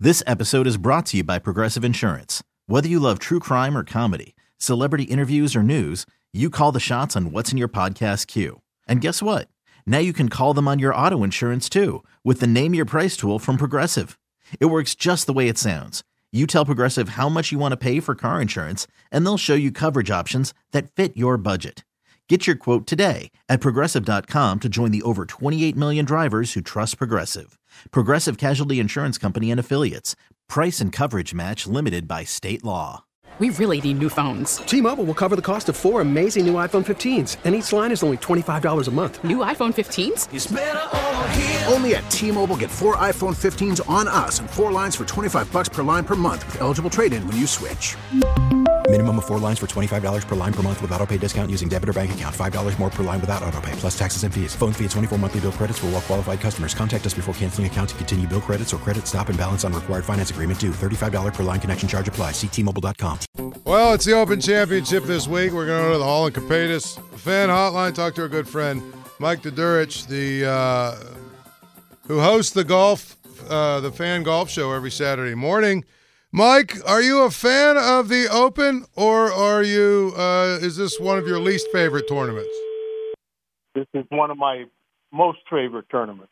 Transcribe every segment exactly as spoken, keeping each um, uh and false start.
This episode is brought to you by Progressive Insurance. Whether you love true crime or comedy, celebrity interviews or news, you call the shots on what's in your podcast queue. And guess what? Now you can call them on your auto insurance too with the Name Your Price tool from Progressive. It works just the way it sounds. You tell Progressive how much you want to pay for car insurance, and they'll show you coverage options that fit your budget. Get your quote today at Progressive dot com to join the over twenty-eight million drivers who trust Progressive. Progressive Casualty Insurance Company and Affiliates. Price and coverage match limited by state law. We really need new phones. T-Mobile will cover the cost of four amazing new iPhone fifteens, and each line is only twenty-five dollars a month. New iPhone fifteens? It's better over here. Only at T-Mobile, get four iPhone fifteens on us and four lines for twenty-five bucks per line per month with eligible trade-in when you switch. Minimum of four lines for twenty-five dollars per line per month with autopay discount using debit or bank account. five dollars more per line without autopay, plus taxes and fees. Phone fee at twenty-four monthly bill credits for well-qualified customers. Contact us before canceling account to continue bill credits or credit stop and balance on required finance agreement due. thirty-five dollars per line connection charge applies. See T Mobile dot com. Well, it's the Open Championship this week. We're going to go to the Hall in Capatis fan hotline, talk to our good friend Mike Dudurich, the uh, who hosts the golf, uh, the fan golf show every Saturday morning. Mike, are you a fan of the Open, or are you? Uh, is this one of your least favorite tournaments? This is one of my most favorite tournaments.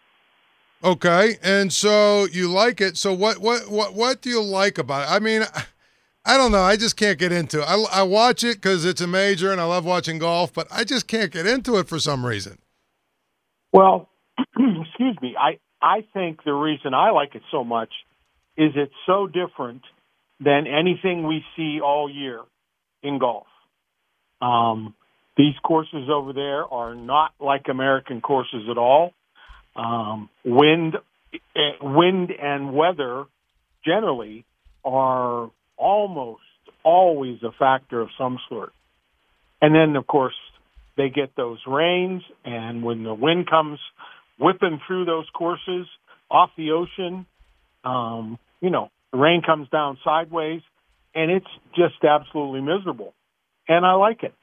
Okay, and so you like it. So what? What? What? What do you like about it? I mean, I don't know. I just can't get into it. I, I watch it because it's a major, and I love watching golf, but I just can't get into it for some reason. Well, excuse me. I I think the reason I like it so much is it's so different than anything we see all year in golf. Um, these courses over there are not like American courses at all. Um, wind, wind and weather generally are almost always a factor of some sort. And then, of course, they get those rains, and when the wind comes whipping through those courses off the ocean, um, you know, the rain comes down sideways, and it's just absolutely miserable. And I like it.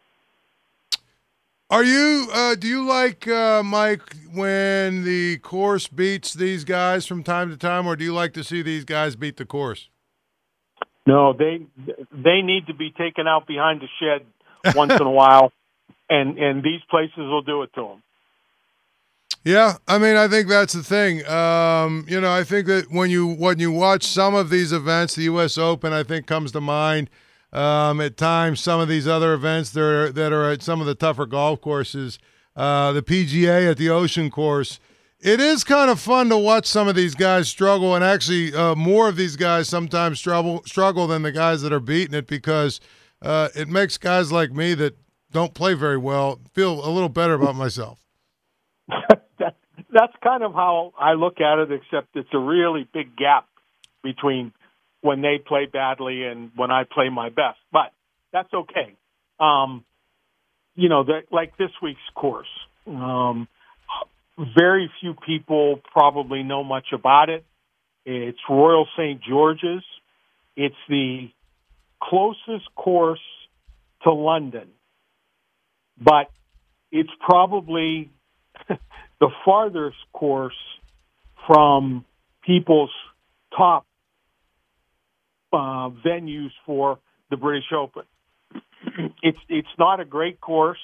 Are you, uh, do you like, uh, Mike, when the course beats these guys from time to time, or do you like to see these guys beat the course? No, they they need to be taken out behind the shed once in a while, and, and these places will do it to them. Yeah, I mean, I think that's the thing. Um, you know, I think that when you when you watch some of these events, the U S Open, I think, comes to mind. Um, at times, some of these other events that are, that are at some of the tougher golf courses, uh, the P G A at the Ocean Course, it is kind of fun to watch some of these guys struggle, and actually uh, more of these guys sometimes struggle, struggle than the guys that are beating it, because uh, it makes guys like me that don't play very well feel a little better about myself. that, that's kind of how I look at it, except it's a really big gap between when they play badly and when I play my best. But that's okay. Um, you know, the, like this week's course, um, very few people probably know much about it. It's Royal Saint George's. It's the closest course to London, but it's probably the farthest course from people's top uh, venues for the British Open. It's it's not a great course,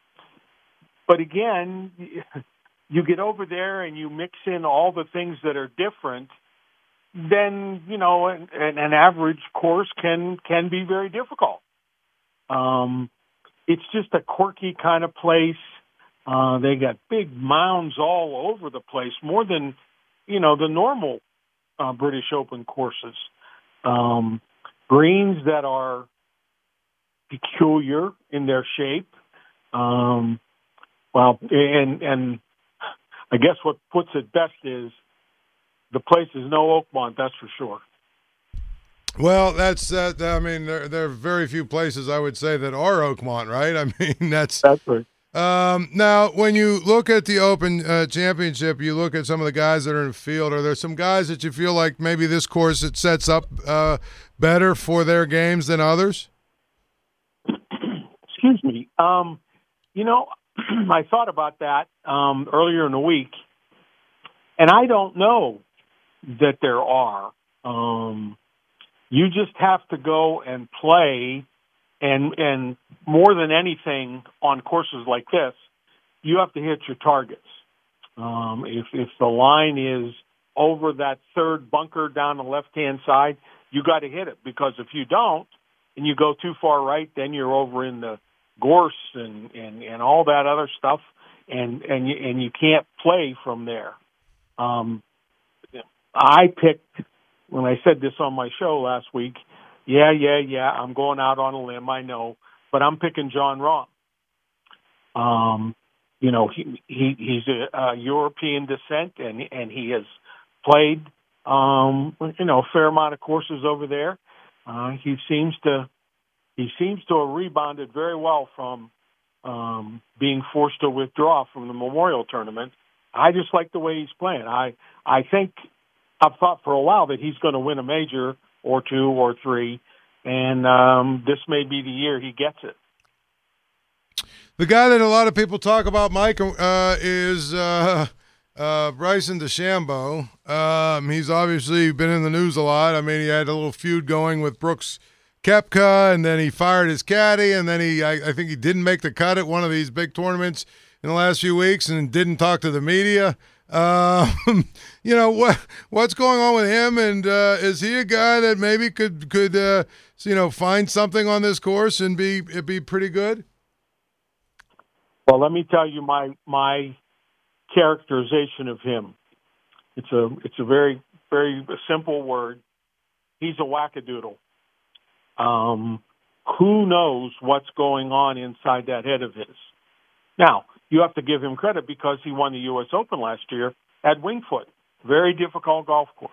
but again, you get over there and you mix in all the things that are different, then, you know, an, an average course can can be very difficult. Um, it's just a quirky kind of place. Uh, they got big mounds all over the place, more than, you know, the normal uh, British Open courses. Um, greens that are peculiar in their shape. Um, well, and and I guess what puts it best is the place is no Oakmont, that's for sure. Well, that's that. Uh, I mean, there there are very few places I would say that are Oakmont, right? I mean, that's that's right. Um, now, when you look at the Open uh, Championship, you look at some of the guys that are in the field. Are there some guys that you feel like maybe this course it sets up uh, better for their games than others? Excuse me. Um, you know, I thought about that um, earlier in the week, and I don't know that there are. Um, you just have to go and play, and and more than anything on courses like this, you have to hit your targets. Um, if if the line is over that third bunker down the left-hand side, you got to hit it, because if you don't and you go too far right, then you're over in the gorse and, and, and all that other stuff, and and you, and you can't play from there. Um, I picked, when I said this on my show last week, yeah, yeah, yeah, I'm going out on a limb, I know, but I'm picking Jon Rahm. Um, you know, he, he he's a, a European descent, and and he has played, um, you know, a fair amount of courses over there. Uh, he seems to he seems to have rebounded very well from um, being forced to withdraw from the Memorial Tournament. I just like the way he's playing. I I think I've thought for a while that he's going to win a major or two or three, and um, this may be the year he gets it. The guy that a lot of people talk about, Mike, uh, is uh, uh, Bryson DeChambeau. Um, he's obviously been in the news a lot. I mean, he had a little feud going with Brooks Koepka, and then he fired his caddy, and then he, I, I think he didn't make the cut at one of these big tournaments in the last few weeks, and didn't talk to the media. Um, you know, what what's going on with him, and uh, is he a guy that maybe could could uh, you know, find something on this course and be it be pretty good? Well, let me tell you my my characterization of him. It's a it's a very very simple word. He's a wackadoodle. Um, who knows what's going on inside that head of his? Now, you have to give him credit because he won the U S Open last year at Winged Foot. Very difficult golf course.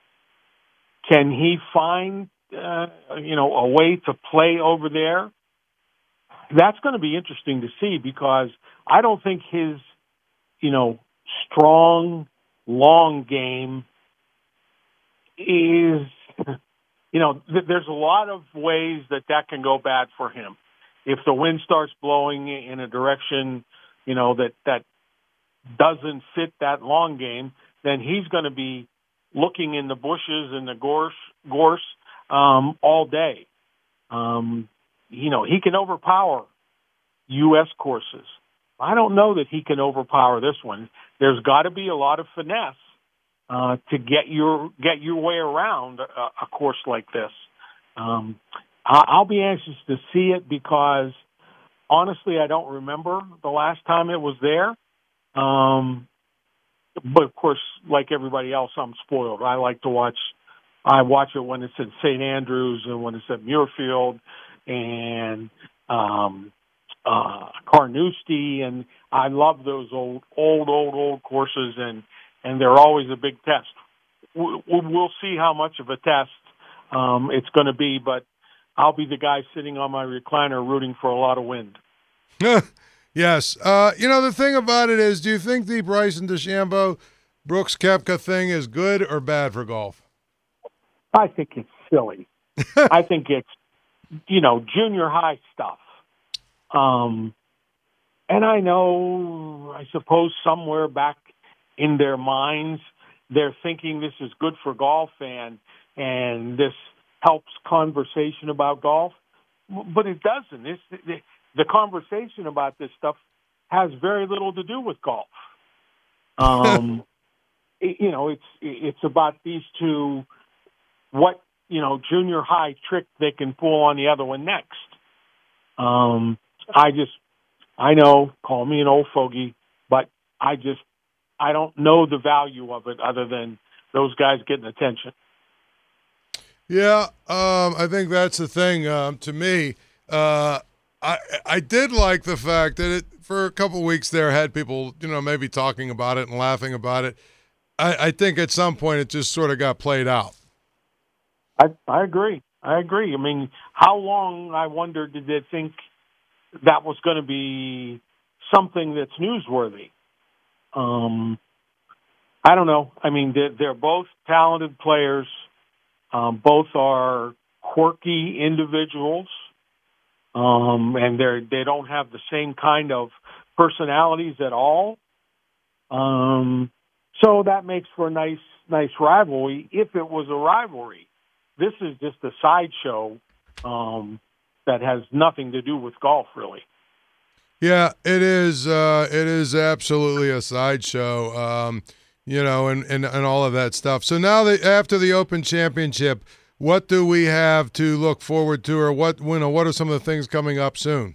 Can he find uh, you know a way to play over there? That's going to be interesting to see, because I don't think his, you know, strong, long game is, you know, th- there's a lot of ways that that can go bad for him. If the wind starts blowing in a direction, you know, that, that doesn't fit that long game, then he's going to be looking in the bushes and the gorse, gorse um, all day. Um You know, he can overpower U S courses. I don't know that he can overpower this one. There's got to be a lot of finesse uh, to get your get your way around a, a course like this. Um, I'll be anxious to see it, because, honestly, I don't remember the last time it was there. Um, but, of course, like everybody else, I'm spoiled. I like to watch I watch it when it's at Saint Andrews and when it's at Muirfield and um, uh, Carnoustie, and I love those old, old, old, old courses, and, and they're always a big test. We'll see how much of a test um, it's going to be, but I'll be the guy sitting on my recliner rooting for a lot of wind. Yes. Uh, you know, the thing about it is, do you think the Bryson DeChambeau, Brooks Koepka thing is good or bad for golf? I think it's silly. I think it's, you know, junior high stuff. Um, and I know, I suppose somewhere back in their minds, they're thinking this is good for golf and and this helps conversation about golf. But it doesn't. It's, the, the conversation about this stuff has very little to do with golf. Um, it, you know, it's it's about these two, what, you know, junior high trick they can pull on the other one next. Um, I just, I know, call me an old fogey, but I just, I don't know the value of it other than those guys getting attention. Yeah, um, I think that's the thing. Um, to me, uh, I I did like the fact that it for a couple of weeks there had people, you know, maybe talking about it and laughing about it. I, I think at some point it just sort of got played out. I I agree. I agree. I mean, how long, I wonder, did they think that was going to be something that's newsworthy? Um, I don't know. I mean, they're, they're both talented players. Um, both are quirky individuals, um, and they they don't have the same kind of personalities at all. Um, so that makes for a nice nice rivalry if it was a rivalry. this is just a sideshow um, that has nothing to do with golf, really. Yeah, it is. Uh, it is absolutely a sideshow, um, you know, and, and, and all of that stuff. So now that after the Open Championship, what do we have to look forward to, or what you know, what are some of the things coming up soon?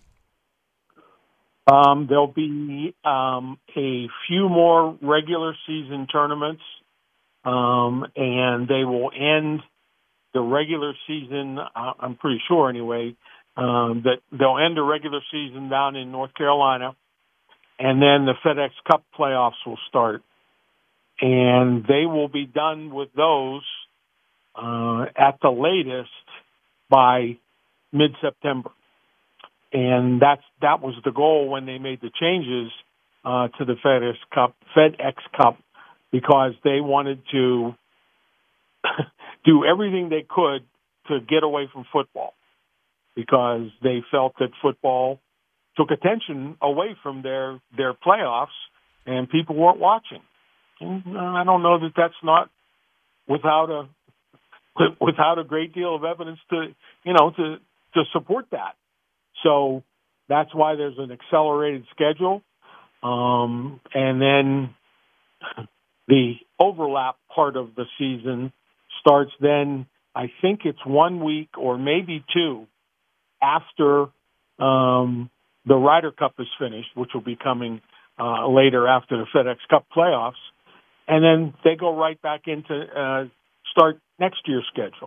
Um, there'll be um, a few more regular season tournaments, um, and they will end the regular season, uh, I'm pretty sure anyway, um, that they'll end the regular season down in North Carolina, and then the FedEx Cup playoffs will start. And they will be done with those uh, at the latest by mid-September. And that's that was the goal when they made the changes uh, to the FedEx Cup, FedEx Cup, because they wanted to do everything they could to get away from football, because they felt that football took attention away from their, their playoffs and people weren't watching. And I don't know that that's not without a without a great deal of evidence to you know to to support that. So that's why there's an accelerated schedule, um, and then the overlap part of the season starts then. I think it's one week or maybe two after um, the Ryder Cup is finished, which will be coming uh, later after the FedEx Cup playoffs. And then they go right back into uh, start next year's schedule.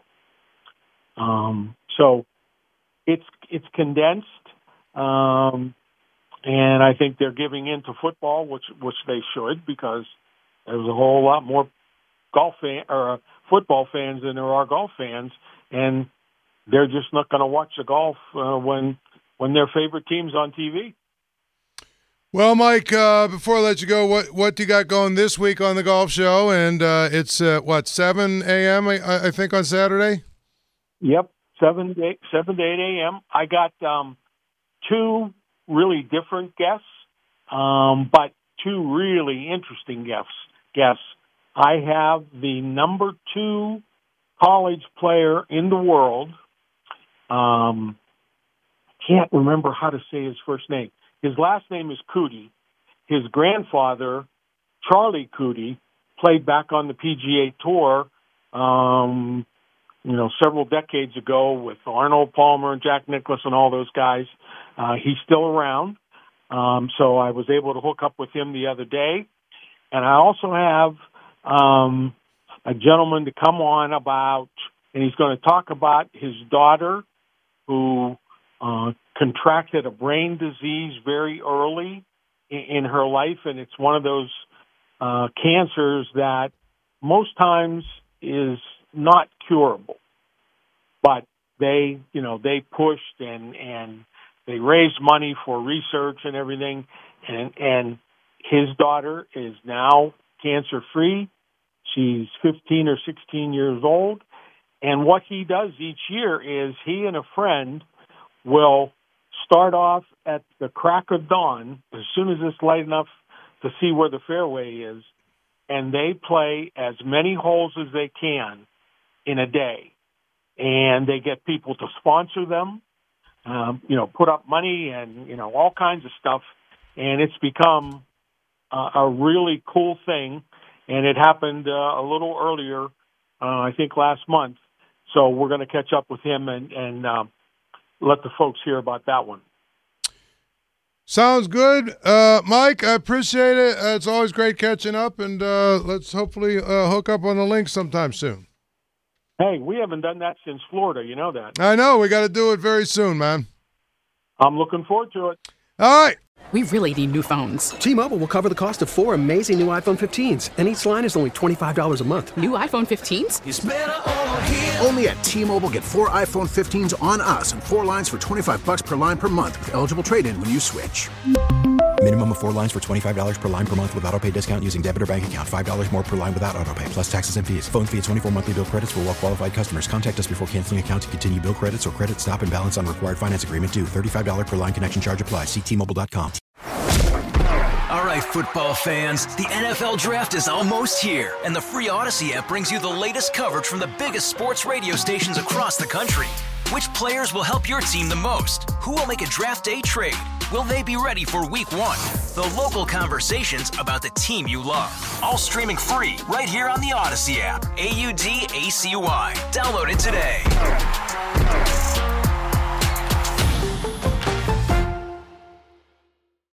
Um, so it's it's condensed, um, and I think they're giving in to football, which which they should, because there's a whole lot more golf fan or uh, football fans than there are golf fans, and they're just not going to watch the golf uh, when when their favorite team's on T V. Well, Mike, uh, before I let you go, what what do you got going this week on the golf show? And uh, it's, uh, what, seven a.m., I, I think, on Saturday? Yep, seven to eight, seven to eight a.m. I got um, two really different guests, um, but two really interesting guests. guests. I have the number two college player in the world. Um, can't remember how to say his first name. His last name is Coody. His grandfather, Charlie Coody, played back on the P G A Tour, um, you know, several decades ago with Arnold Palmer and Jack Nicklaus and all those guys. Uh, he's still around, um, so I was able to hook up with him the other day. And I also have um, a gentleman to come on about, and he's going to talk about his daughter who uh, contracted a brain disease very early in, in her life, and it's one of those uh, cancers that most times is not curable. But they, you know, they pushed and, and they raised money for research and everything, and, and his daughter is now cancer-free. She's fifteen or sixteen years old, and what he does each year is he and a friend will start off at the crack of dawn, as soon as it's light enough to see where the fairway is, and they play as many holes as they can in a day. And they get people to sponsor them, um, you know, put up money and, you know, all kinds of stuff. And it's become uh, a really cool thing. And it happened uh, a little earlier, uh, I think last month. So we're going to catch up with him and, and um, let the folks hear about that one. Sounds good. Uh, Mike, I appreciate it. Uh, it's always great catching up, and uh, let's hopefully uh, hook up on the link sometime soon. Hey, we haven't done that since Florida. You know that. I know. We got to do it very soon, man. I'm looking forward to it. All right. We really need new phones. T-Mobile will cover the cost of four amazing new iPhone fifteens, and each line is only twenty-five dollars a month. New iPhone fifteens? It's better over here. Only at T-Mobile, get four iPhone fifteens on us and four lines for twenty-five bucks per line per month with eligible trade-in when you switch. Minimum of four lines for twenty-five dollars per line per month with autopay discount using debit or bank account. five dollars more per line without autopay, plus taxes and fees. Phone fee at twenty-four monthly bill credits for well-qualified customers. Contact us before canceling account to continue bill credits or credit stop and balance on required finance agreement due. thirty-five dollars per line connection charge applies. See T Mobile dot com. All right, right, football fans. The N F L Draft is almost here, and the free Odyssey app brings you the latest coverage from the biggest sports radio stations across the country. Which players will help your team the most? Who will make a draft day trade? Will they be ready for week one? The local conversations about the team you love. All streaming free right here on the Odyssey app. A U D A C Y. Download it today.